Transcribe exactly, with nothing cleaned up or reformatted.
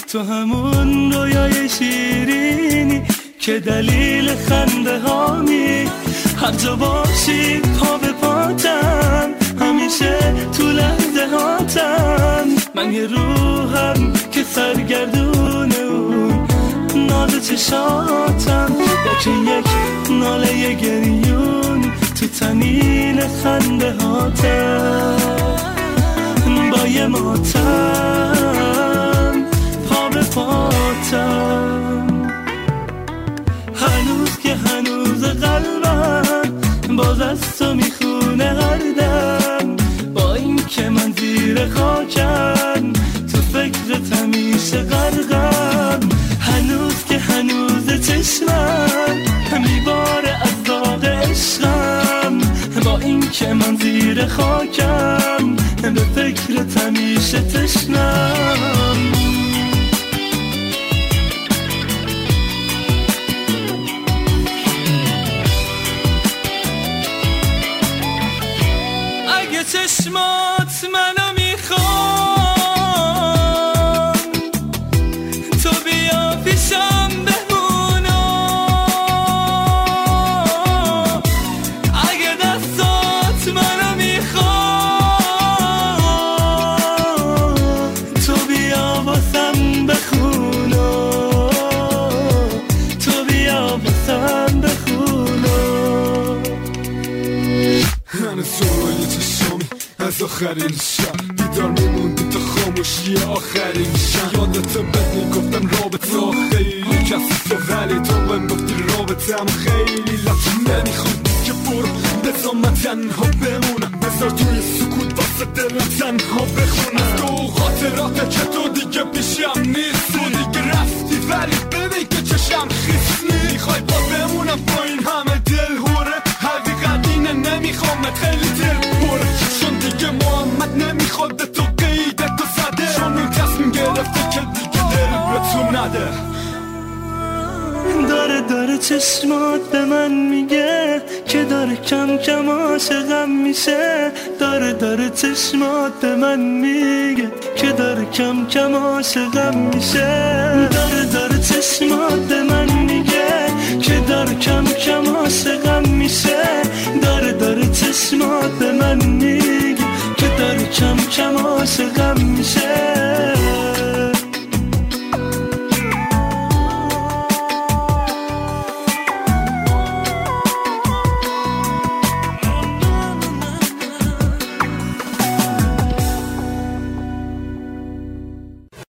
تو همون رویای شیرینی که دلیل خنده هامی، هر جا باشی پا به پاتم، همیشه تو لحظه هاتم. من یه روحم که سرگردون اون ناز چشاتم، یا که یک ناله گریون تو تنین خنده هاتم. با یه ماتم پا به پاتم، هنوز که هنوز قلبم باز از تو میخونه هر دم. با این که من زیر خاکم تو فکرت همیشه غرقم، هنوز که هنوز چشمم میباره از داغ عشقم. با این که من زیر خاکم به فکرت همیشه تشنم. اگه چشمات منو میخوان، تو بیا پیشم بمونا. اگه دستات منو میخوان، تو بیا واسم بخونا. تو بیا واسم بخونا. هنوز سوال چشامی از آخرین شب بیدار میموندی تا خاموشی آخرین شب. یادتم بد میگفتم رابطه ها خیلی کسیفه، ولی تو بهم گفتی رابطه هم خیلی لطفه. نمیخوام که برو بذار من تنها بمونم، بذار توی سکوت واسه دلم تنها بخونم. تو خاطراته که تو دیگه پیشم نیست، تو دیگه رفتی ولی ببین که چشم خیس نیست. میخوای با بمونم با این همه دل هوره، حقیقت اینه نمیخوامت خیلی دل پره. چون دیگه محمد نمیخواد تو قیدت تو زده، چون اون تصمیم گرفته که دیگه دل به تو نده. داره داره چشمات به من میگه که داره کم کم عاشقم میشه. داره داره چشمات به من میگه که داره کم کم عاشقم میشه. داره داره چشمات به من میگه که داره کم کم عاشقم میشه. داره داره چشمات به من میگه که داره کم کم عاشقم میشه.